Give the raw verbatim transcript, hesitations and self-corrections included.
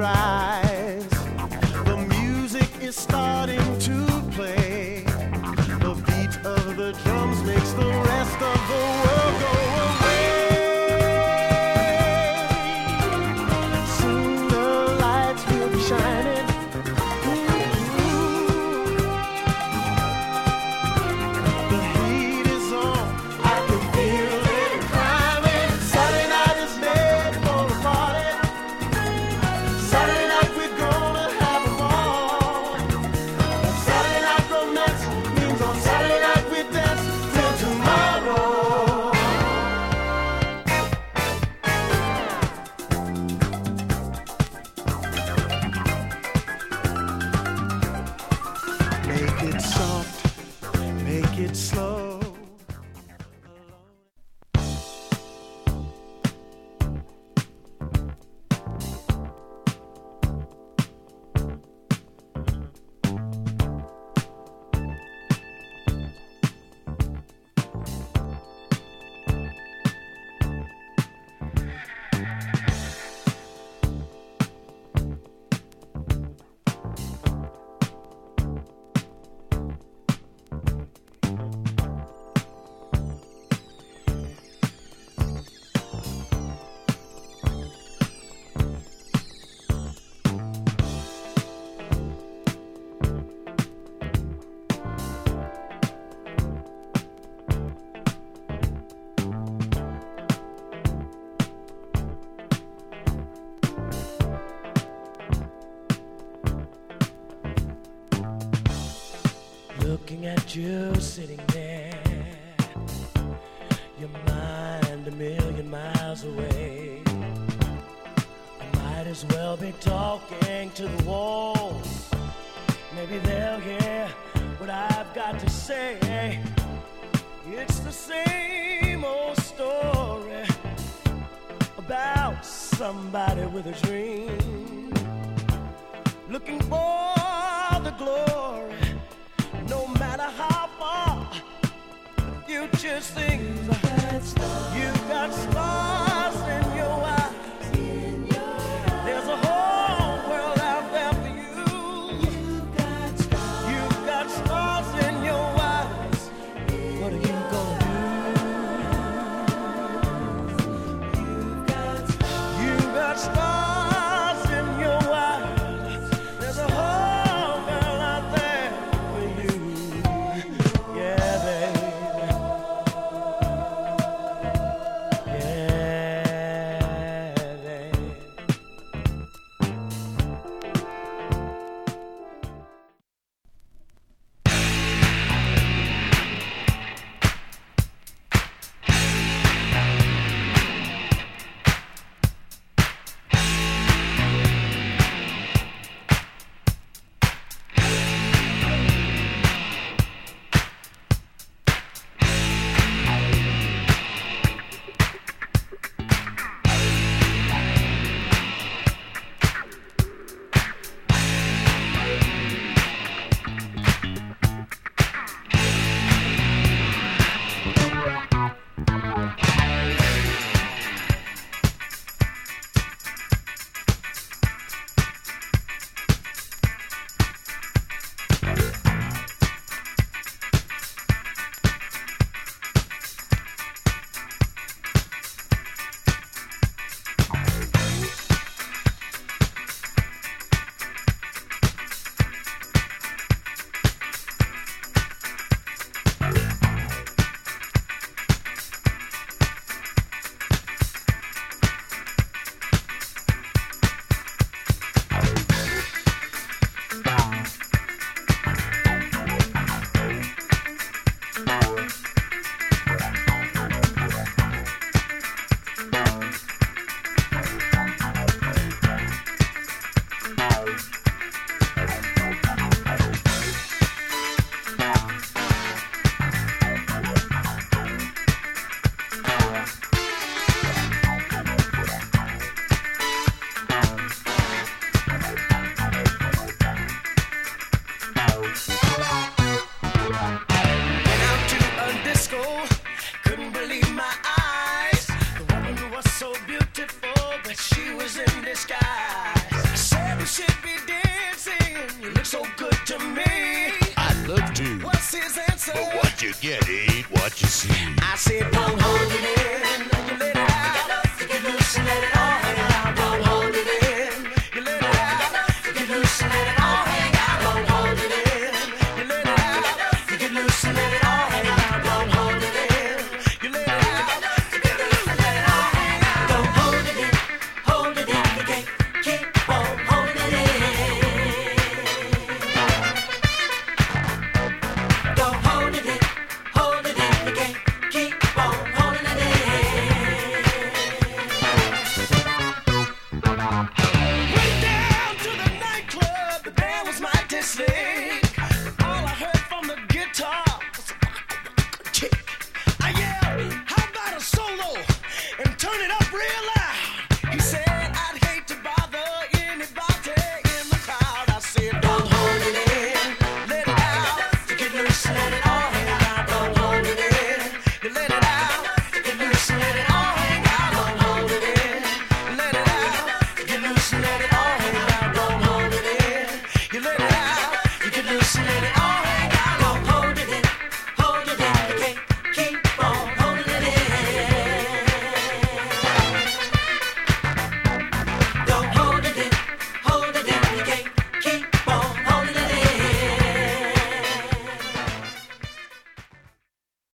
rise. The music is starting to play. The beat of the drums makes the rest of the world go away. Soon the lights will be shining. The heat is on. I can feel it climbing. Saturday night is made for a party. Saturday night we're gonna have a ball. Saturday night romance means on Saturday night we dance till tomorrow. Make it soft, make it slow. Looking at you sitting there, your mind a million miles away. I might as well be talking to the walls. Maybe they'll hear what I've got to say. It's the same old story about somebody with a dream, looking for the glory. No matter how far the future seems, you've got stars in your eyes. There's a whole world out there for you. You've got stars in your eyes. What are you gonna do? You've got stars in your eyes. There's a whole world out there for you. Yeah, baby. Yeah, baby. She was in disguise. X's and so. But what you get ain't what you see. I said, don't hold it in, you let it out, you get loose and let it out.